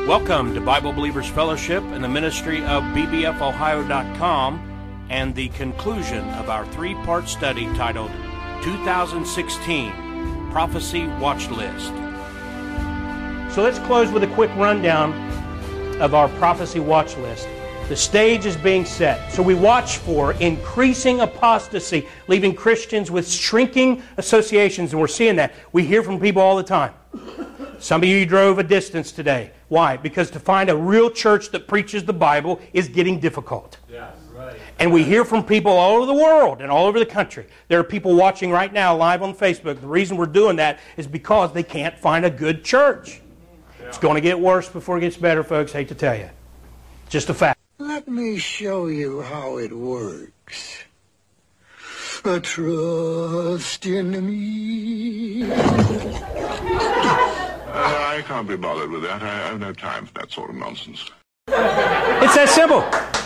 Welcome to Bible Believers Fellowship and the ministry of bbfohio.com and the conclusion of our three-part study titled 2016 Prophecy Watch List. So let's close with a quick rundown of our prophecy watch list. The stage is being set. So we watch for increasing apostasy, leaving Christians with shrinking associations, and we're seeing that. We hear from people all the time. Some of you drove a distance today. Why? Because to find a real church that preaches the Bible is getting difficult. Yeah, right. And we hear from people all over the world and all over the country. There are people watching right now live on Facebook. The reason we're doing that is because they can't find a good church. Yeah. It's going to get worse before it gets better, folks. Hate to tell you. Just a fact. Let me show you how it works. Trust in me. I can't be bothered with that. I have no time for that sort of nonsense. It's that simple.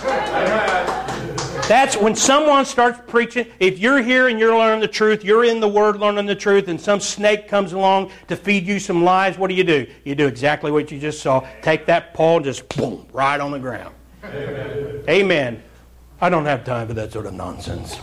That's when someone starts preaching. If you're here and you're learning the truth, you're in the Word learning the truth, and some snake comes along to feed you some lies, what do? You do exactly what you just saw. Take that paw and just boom, right on the ground. Amen. Amen. I don't have time for that sort of nonsense.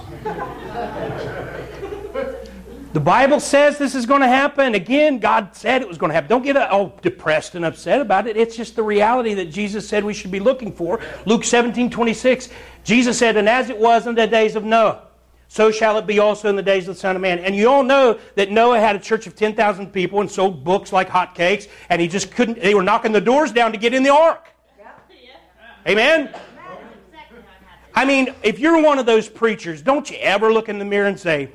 The Bible says this is going to happen. Again, God said it was going to happen. Don't get all depressed and upset about it. It's just the reality that Jesus said we should be looking for. Luke 17:26, Jesus said, "And as it was in the days of Noah, so shall it be also in the days of the Son of Man." And you all know that Noah had a church of 10,000 people and sold books like hotcakes, and he just couldn't, they were knocking the doors down to get in the ark. Amen? I mean, if you're one of those preachers, don't you ever look in the mirror and say,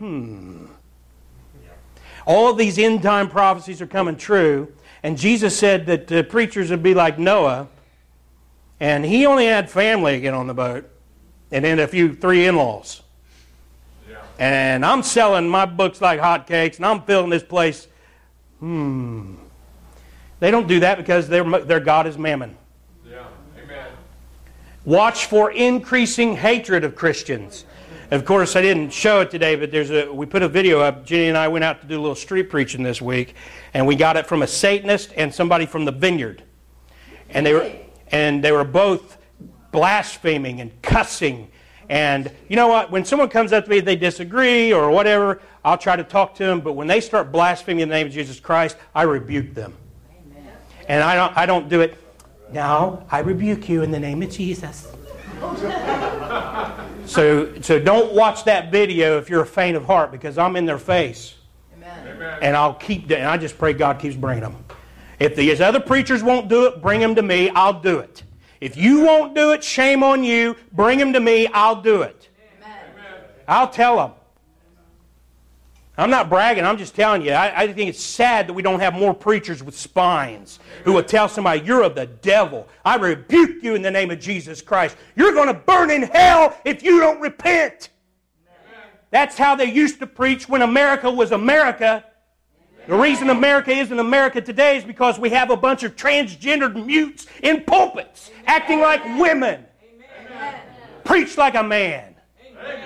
all of these end-time prophecies are coming true, and Jesus said that preachers would be like Noah, and he only had family get on the boat, and then three in-laws. Yeah. And I'm selling my books like hotcakes, and I'm filling this place. They don't do that because their God is Mammon. Yeah. Amen. Watch for increasing hatred of Christians. Of course, I didn't show it today, but we put a video up. Jenny and I went out to do a little street preaching this week, and we got it from a Satanist and somebody from the Vineyard. And they were both blaspheming and cussing. And you know what? When someone comes up to me, they disagree or whatever, I'll try to talk to them. But when they start blaspheming in the name of Jesus Christ, I rebuke them. Amen. And I don't do it. Now, I rebuke you in the name of Jesus. So don't watch that video if you're a faint of heart, because I'm in their face. Amen. And and I just pray God keeps bringing them. If these other preachers won't do it, bring them to me, I'll do it. If you won't do it, shame on you, bring them to me, I'll do it. Amen. I'll tell them. I'm not bragging, I'm just telling you. I think it's sad that we don't have more preachers with spines who will tell somebody, you're of the devil. I rebuke you in the name of Jesus Christ. You're going to burn in hell if you don't repent. Amen. That's how they used to preach when America was America. The reason America isn't America today is because we have a bunch of transgendered mutes in pulpits acting like women. Amen. Preach like a man. Amen.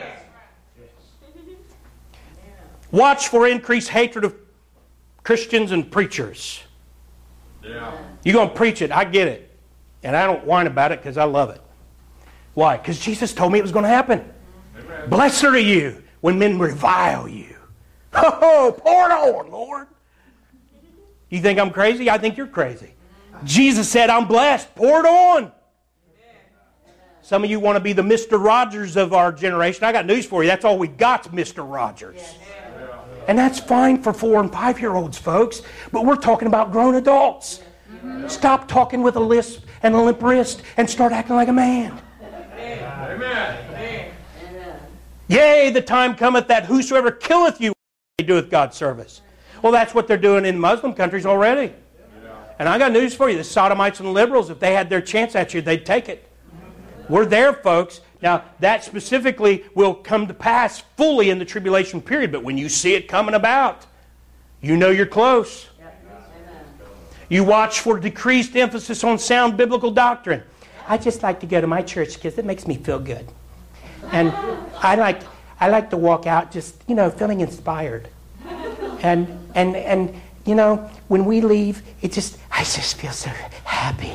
Watch for increased hatred of Christians and preachers. Yeah. You're going to preach it, I get it. And I don't whine about it because I love it. Why? Because Jesus told me it was going to happen. Amen. Blessed are you when men revile you. Oh, pour it on, Lord. You think I'm crazy? I think you're crazy. Jesus said, I'm blessed. Pour it on. Some of you want to be the Mr. Rogers of our generation. I got news for you. That's all we got's Mr. Rogers. And that's fine for 4- and 5-year-olds, folks. But we're talking about grown adults. Stop talking with a lisp and a limp wrist and start acting like a man. Amen. Yea, the time cometh that whosoever killeth you doeth God's service. Well, that's what they're doing in Muslim countries already. And I got news for you. The sodomites and liberals, if they had their chance at you, they'd take it. We're there, folks. Now, that specifically will come to pass fully in the tribulation period, but when you see it coming about, you know you're close. You watch for decreased emphasis on sound biblical doctrine. I just like to go to my church because it makes me feel good. And I like to walk out just, feeling inspired. And when we leave, it just, I just feel so happy.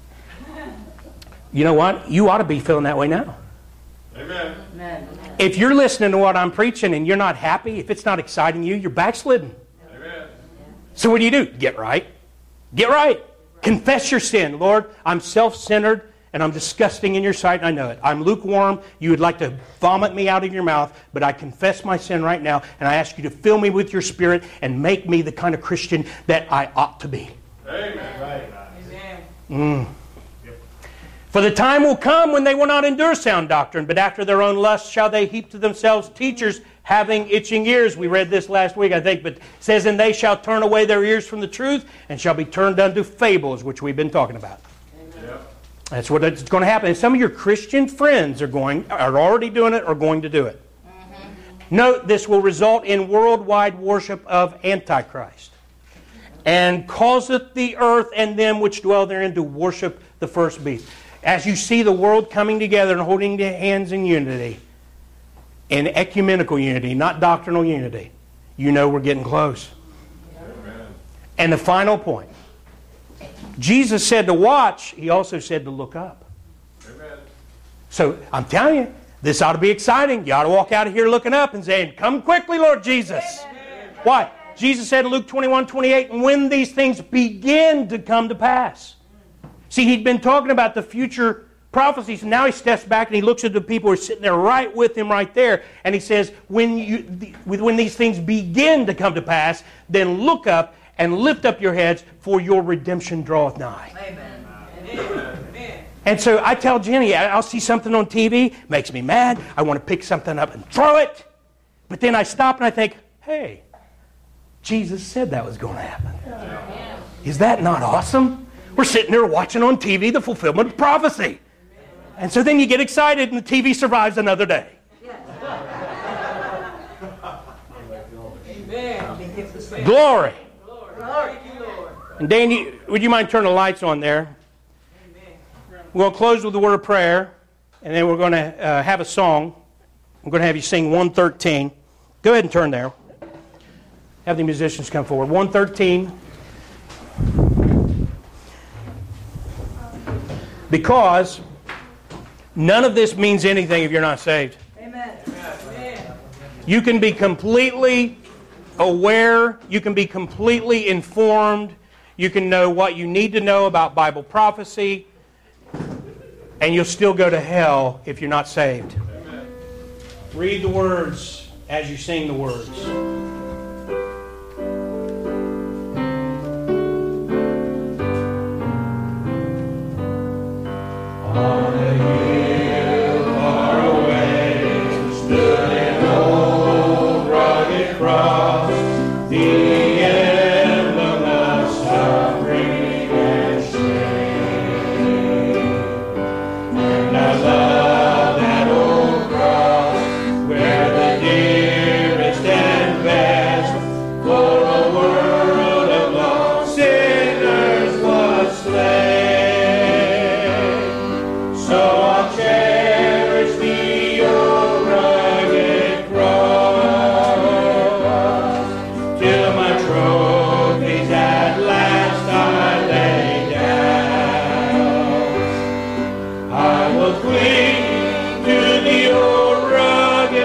You know what? You ought to be feeling that way now. Amen. If you're listening to what I'm preaching and you're not happy, if it's not exciting you, you're backslidden. Amen. So what do? Get right. Get right. Confess your sin. Lord, I'm self-centered and I'm disgusting in your sight and I know it. I'm lukewarm. You would like to vomit me out of your mouth, but I confess my sin right now and I ask you to fill me with your Spirit and make me the kind of Christian that I ought to be. Amen. Right. Mm. For the time will come when they will not endure sound doctrine, but after their own lusts shall they heap to themselves teachers having itching ears. We read this last week, I think, but it says, and they shall turn away their ears from the truth and shall be turned unto fables, which we've been talking about. Yep. That's what it's going to happen. And some of your Christian friends are already doing it or going to do it. Note, this will result in worldwide worship of Antichrist. And causeth the earth and them which dwell therein to worship the first beast. As you see the world coming together and holding their hands in unity, in ecumenical unity, not doctrinal unity, you know we're getting close. Amen. And the final point. Jesus said to watch, He also said to look up. Amen. So I'm telling you, this ought to be exciting. You ought to walk out of here looking up and saying, come quickly, Lord Jesus. Amen. Why? Jesus said in Luke 21:28, and when these things begin to come to pass. See, He'd been talking about the future prophecies, and now He steps back and He looks at the people who are sitting there right with Him right there, and He says, when these things begin to come to pass, then look up and lift up your heads, for your redemption draweth nigh. Amen. Amen. And so I tell Jenny, I'll see something on TV, makes me mad, I want to pick something up and throw it, but then I stop and I think, hey, Jesus said that was going to happen. Yeah. Is that not awesome? We're sitting there watching on TV the fulfillment of prophecy. And so then you get excited and the TV survives another day. Amen. Glory. Glory. And Dan, would you mind turning the lights on there? We'll close with a word of prayer, and then we're going to have a song. I'm going to have you sing 113. Go ahead and turn there. Have the musicians come forward. 113. Because none of this means anything if you're not saved. Amen. You can be completely aware. You can be completely informed. You can know what you need to know about Bible prophecy. And you'll still go to hell if you're not saved. Amen. Read the words as you sing the words. On a hill far away stood an old rugged cross, the emblem of suffering and shame. And I love that old cross, where the dearest and best for a world of lost sinners was slain. So I'll cherish the old rugged cross till my trophies at last I lay down. I will cling to the old rugged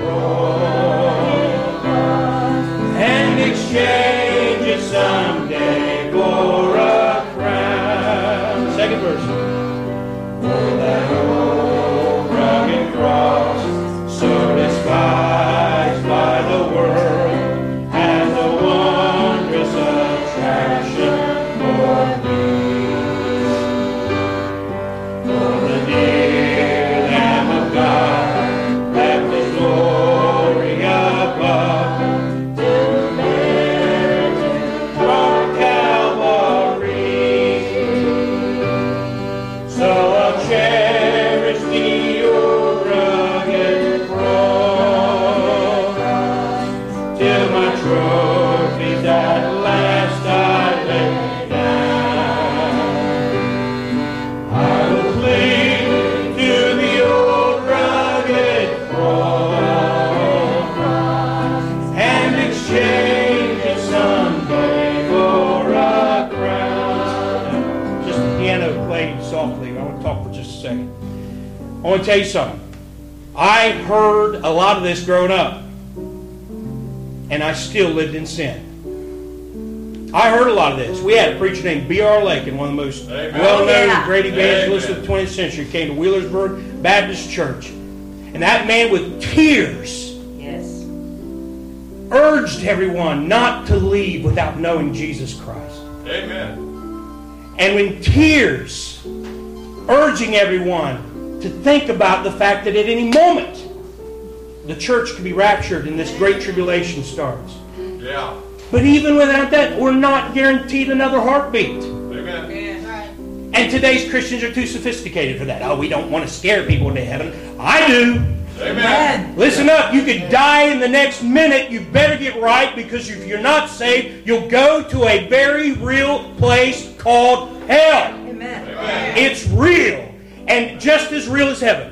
cross and exchange it someday for a crown. Second verse. For that old rugged cross, so despised by the world, has a wondrous attraction for me. For the dear Lamb of God left His glory above to bear, brought I want to tell you something. I heard a lot of this growing up, and I still lived in sin. I heard a lot of this. We had a preacher named B.R. Lakin, one of the most well-known great evangelists of the 20th century, came to Wheelersburg Baptist Church. And that man with tears urged everyone not to leave without knowing Jesus Christ. Amen. And with tears, urging everyone to think about the fact that at any moment the church could be raptured and this great tribulation starts. Yeah. But even without that, we're not guaranteed another heartbeat. Amen. And today's Christians are too sophisticated for that. Oh, we don't want to scare people into heaven. I do. Amen. Listen up. You could die in the next minute. You better get right, because if you're not saved, you'll go to a very real place called hell. Amen. It's real. And just as real as heaven.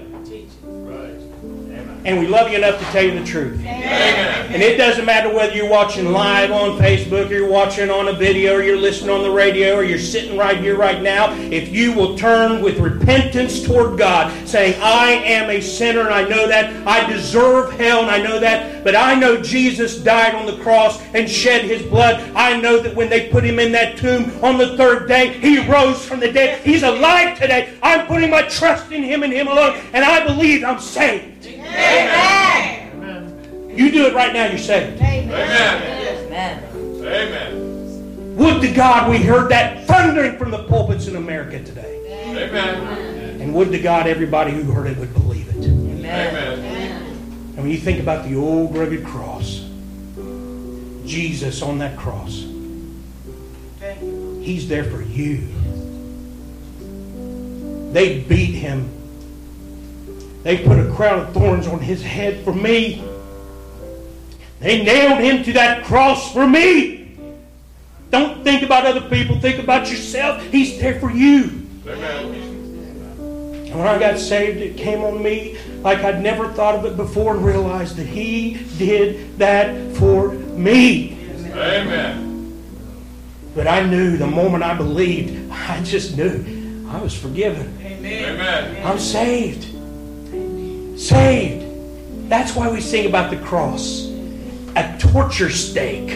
And we love you enough to tell you the truth. Amen. And it doesn't matter whether you're watching live on Facebook, or you're watching on a video, or you're listening on the radio, or you're sitting right here right now. If you will turn with repentance toward God, saying, I am a sinner and I know that. I deserve hell and I know that. But I know Jesus died on the cross and shed His blood. I know that when they put Him in that tomb on the third day, He rose from the dead. He's alive today. I'm putting my trust in Him and Him alone. And I believe I'm saved. Amen. You do it right now, you're saved. Amen. Amen. Amen. Would to God we heard that thundering from the pulpits in America today. Amen. And would to God everybody who heard it would believe it. Amen. And when you think about the old rugged cross, Jesus on that cross, He's there for you. They beat Him. They put a crown of thorns on His head for me. They nailed Him to that cross for me. Don't think about other people. Think about yourself. He's there for you. Amen. And when I got saved, it came on me like I'd never thought of it before, and realized that He did that for me. Amen. But I knew the moment I believed, I just knew I was forgiven. Amen. I'm saved. Saved. That's why we sing about the cross. A torture stake.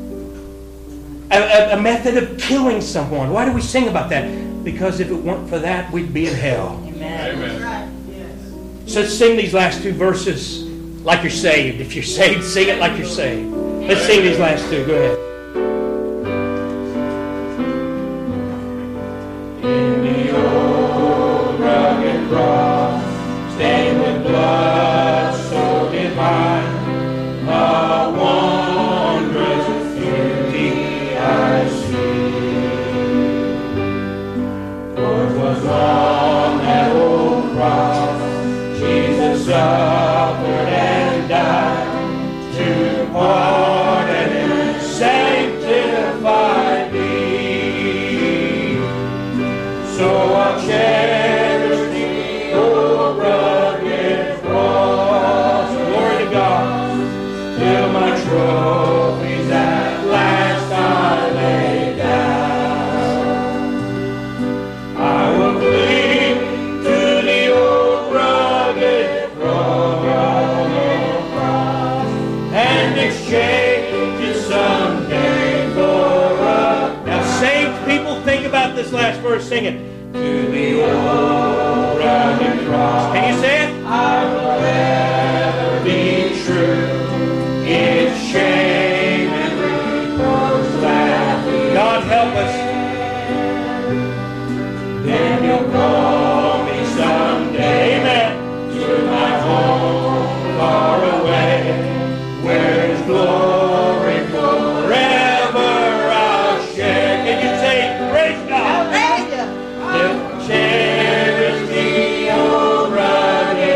A method of killing someone. Why do we sing about that? Because if it weren't for that, we'd be in hell. Amen. So let's sing these last two verses like you're saved. If you're saved, sing it like you're saved. Let's sing these last two. Go ahead. In the old rugged cross, stained with blood so divine, a wondrous beauty I see. For it was on that old cross Jesus suffered and died to pardon and sanctify me. So I'll cherish the old rugged cross. Glory to God. Till my trophies at last I lay down. I will cling to the old rugged cross and exchange it someday for a... Now saved people, think about this last verse, sing it. To the old rugged cross. Can you say it? I will ever be true. Its shame and reproach gladly. God help us. Then You'll call me someday, amen, to my home far away, where His glory forever I'll share. Can you say, praise God? Cherish the old rugged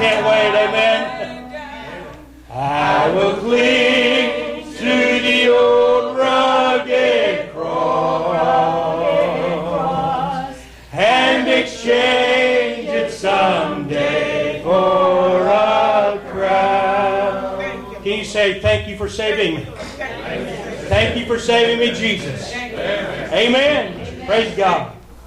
can't wait. Amen. I will cling to the old rugged cross and exchange it someday for a crown. Can you say, thank you for saving me? Thank you for saving me, Jesus. Amen. Praise God.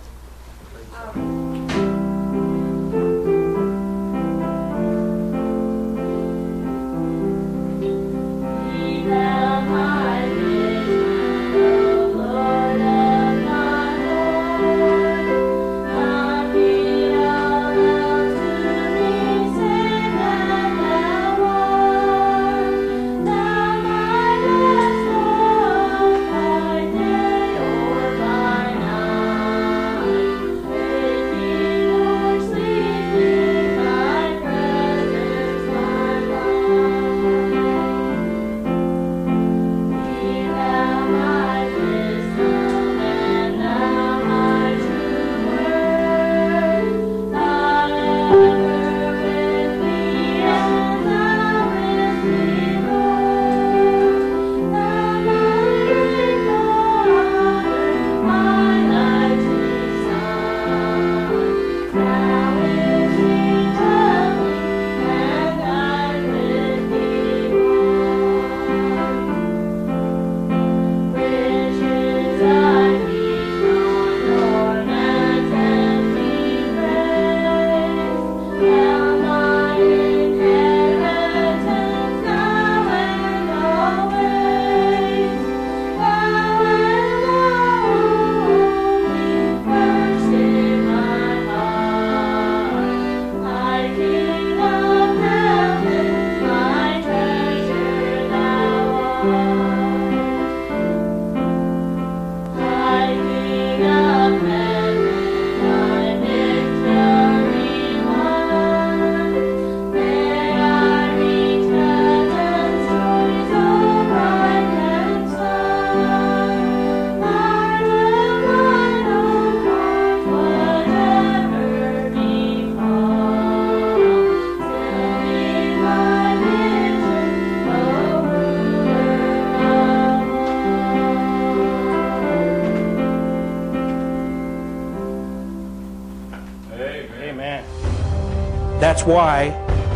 That's why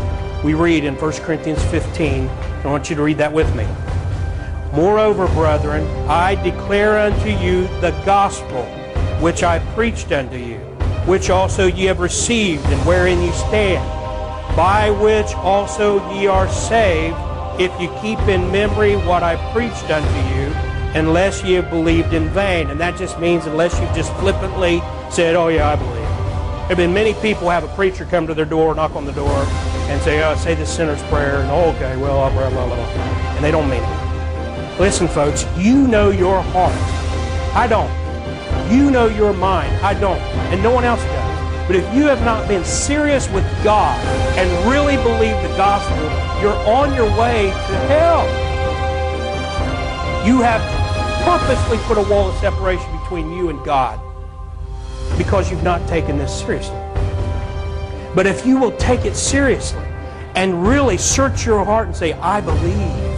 we read in 1 Corinthians 15, I want you to read that with me. Moreover, brethren, I declare unto you the gospel which I preached unto you, which also ye have received, and wherein ye stand, by which also ye are saved, if you keep in memory what I preached unto you, unless ye have believed in vain. And that just means unless you've just flippantly said, oh yeah, I believe. There have been many people have a preacher come to their door, knock on the door, and say, oh, say the sinner's prayer, and oh, okay, well, blah, blah, blah, and they don't mean it. Listen, folks, you know your heart. I don't. You know your mind. I don't. And no one else does. But if you have not been serious with God and really believe the gospel, you're on your way to hell. You have purposely put a wall of separation between you and God because you've not taken this seriously. But if you will take it seriously and really search your heart and say, I believe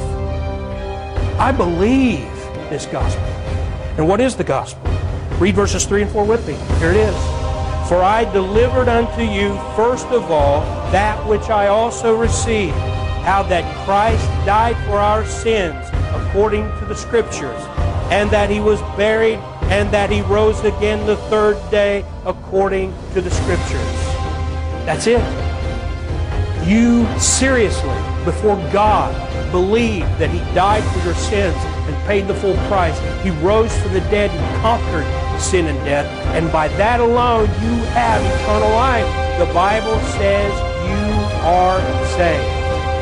this gospel. And what is the gospel? Read verses 3 and 4 with me. Here it is. For I delivered unto you first of all that which I also received, how that Christ died for our sins according to the Scriptures, and that He was buried, and that He rose again the third day according to the Scriptures. That's it. You seriously, before God, believe that He died for your sins and paid the full price. He rose from the dead and conquered sin and death. And by that alone, you have eternal life. The Bible says you are saved.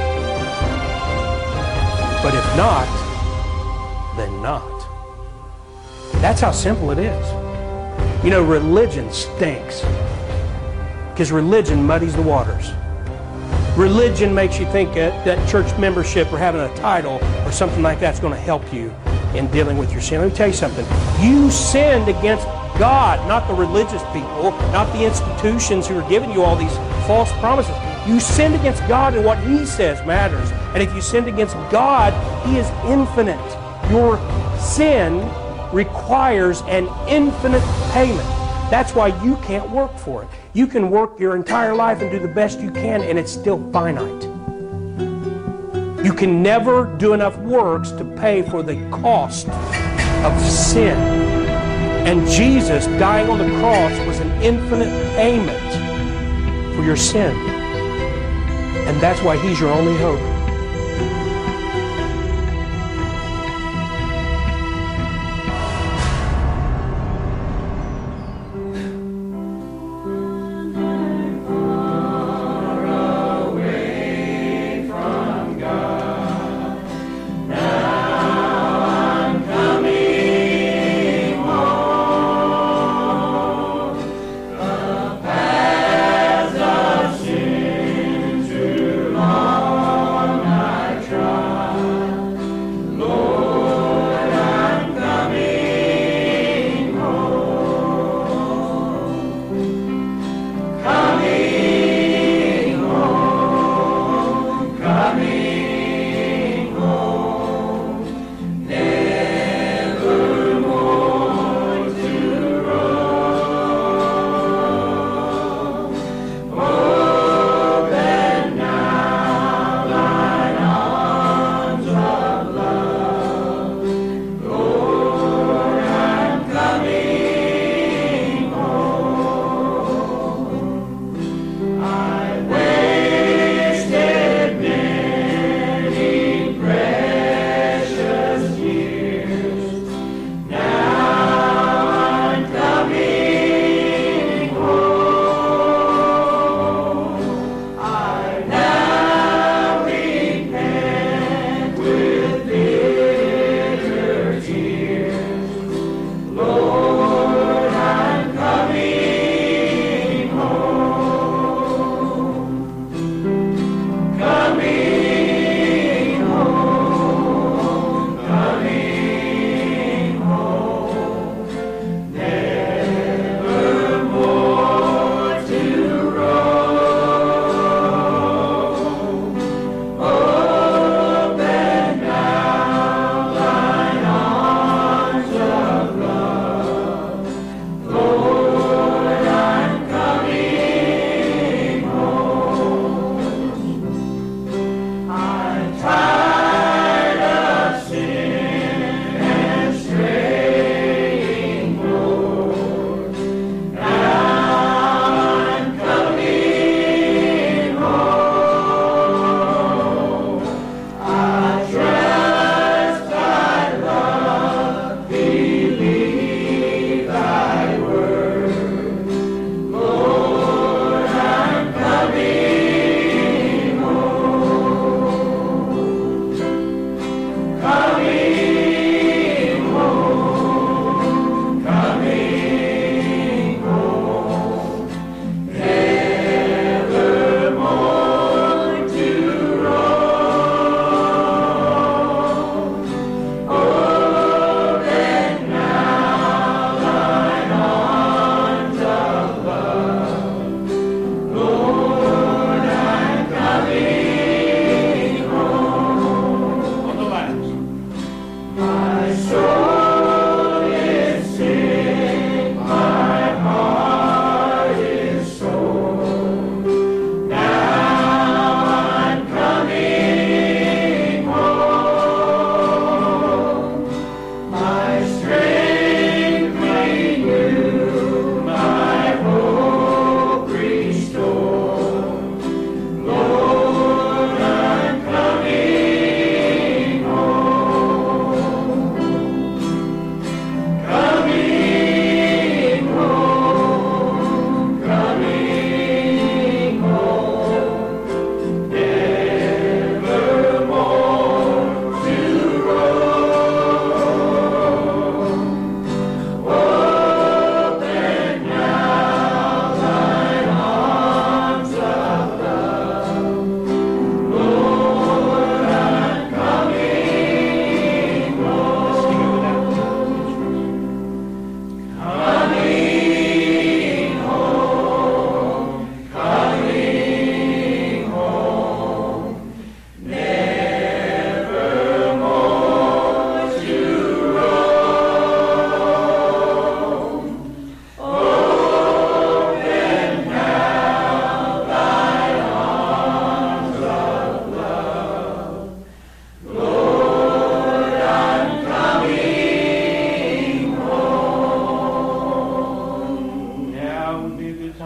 But if not, then not. That's how simple it is. You know, religion stinks. Because religion muddies the waters. Religion makes you think that church membership or having a title or something like that's going to help you in dealing with your sin. Let me tell you something. You sinned against God, not the religious people, not the institutions who are giving you all these false promises. You sinned against God, and what He says matters. And if you sinned against God, He is infinite. Your sin requires an infinite payment. That's why you can't work for it. You can work your entire life and do the best you can, and it's still finite. You can never do enough works to pay for the cost of sin. And Jesus dying on the cross was an infinite payment for your sin. And that's why He's your only hope.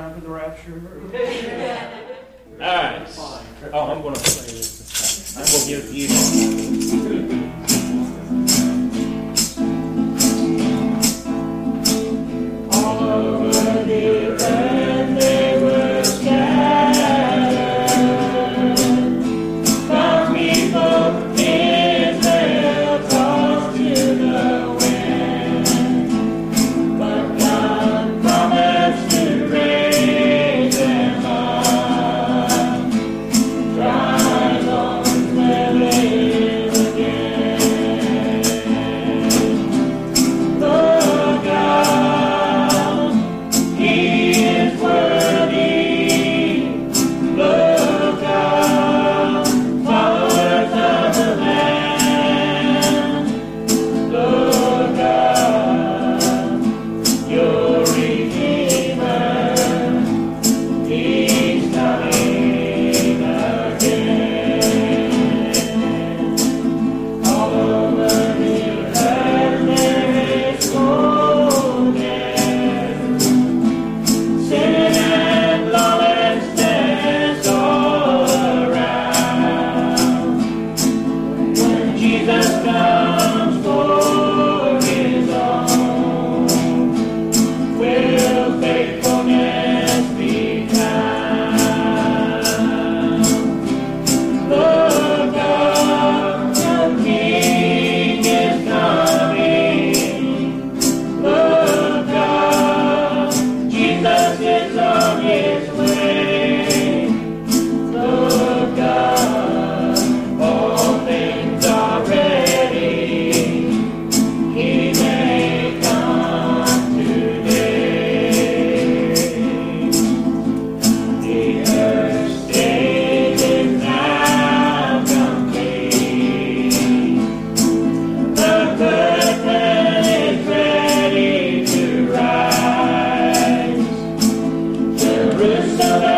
time for the rapture? All right. Oh, I'm going to play this. I'm going to give it to you. All over the earth they were scattered. Some people Israel tossed to the wind. But God promised to raise them up. Dry bones will live again. Look out, He is worthy. Look out, followers of the Lamb. Look out, your Redeemer, He's coming again. All over the earth there is fullness, sin and lawlessness all around. When Jesus comes for His own, will faithfulness be found? Look out, the King is coming. Look out, Jesus is on His way. Look out, all things are ready. He may come today. The earth's stage is now complete. The curtain is ready to rise. Jerusalem